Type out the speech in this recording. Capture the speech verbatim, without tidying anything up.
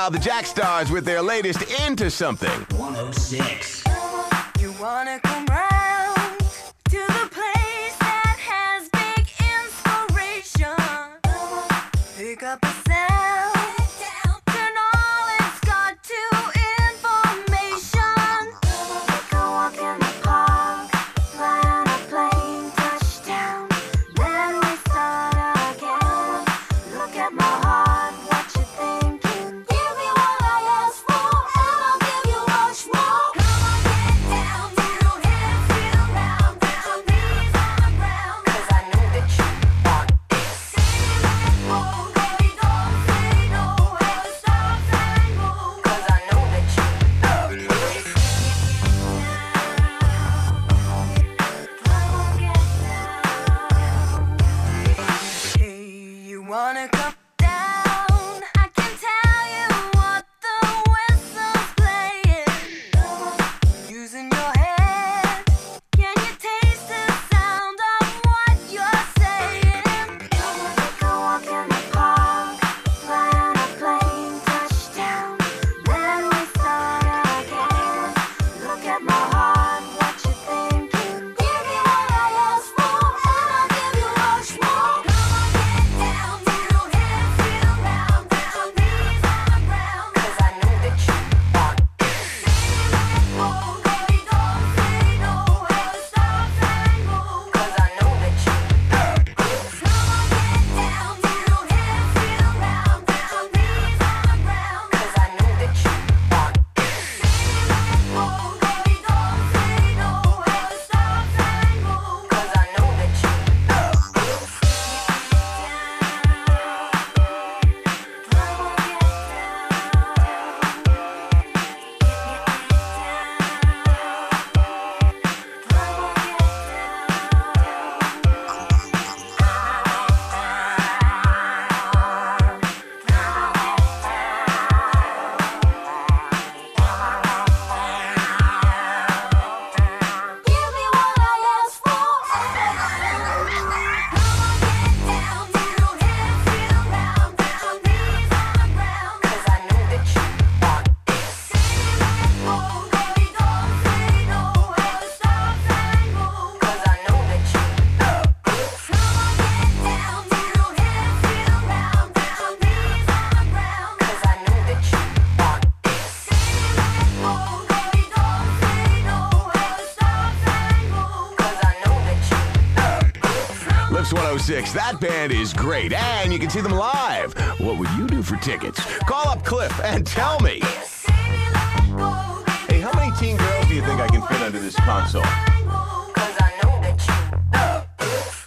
Now the Jack Stars with their latest Into Something. one oh six. You wanna come round to the place that has big inspiration. Pick up a sound, turn all it's got to information. Take a walk in the park, fly on a plane, touchdown. Then we start again. Look at my heart, what you thinking? Give me what I asked for, and I'll give you much more. Come on, get down, down, hands feel round, down, knees on the ground. 'Cause I know that you want this. Say let go, baby, don't say no. Ever stop and move. 'Cause I know that you love this. Come on, get down. Hey, you wanna come down? I can tell you what the whistle's playing. Using your head, can you taste the sound of what you're saying? Take a walk in the park, fly on a plane, touchdown. Then we start again. Look at my heart, what you thinking? Give me what I asked for, and I'll give you much more. Come on, get down, down, hands feel round, down, knees on the ground. 'Cause I know that you want this. Say let go, baby, don't say no. Ever stop and move. 'Cause I know that you love this. Come on, get down, down, hands feel round, down, knees on the ground. 'Cause I know that you want this. Say let go, baby, don't say no. Ever stop and move. 'Cause I know that you love this. Give me what I asked for. Come on, get down, down, hands feel round, down, knees on the ground. 'Cause I know that you want this. Say let go, baby, don't say no. Ever stop and move. 'Cause I know that you love this. Come on, get down, down, hands feel round, down, knees on the ground. 'Cause I know that you want this. Say let go, baby, don't say no. Ever stop and move. 'Cause I know that you love this. Lips one oh six, that band is great, and you can see them live. What would you do for tickets? Call up Cliff and tell me. Say let go, baby, Hey, how many teen girls do you think I can fit under this console? don't say no.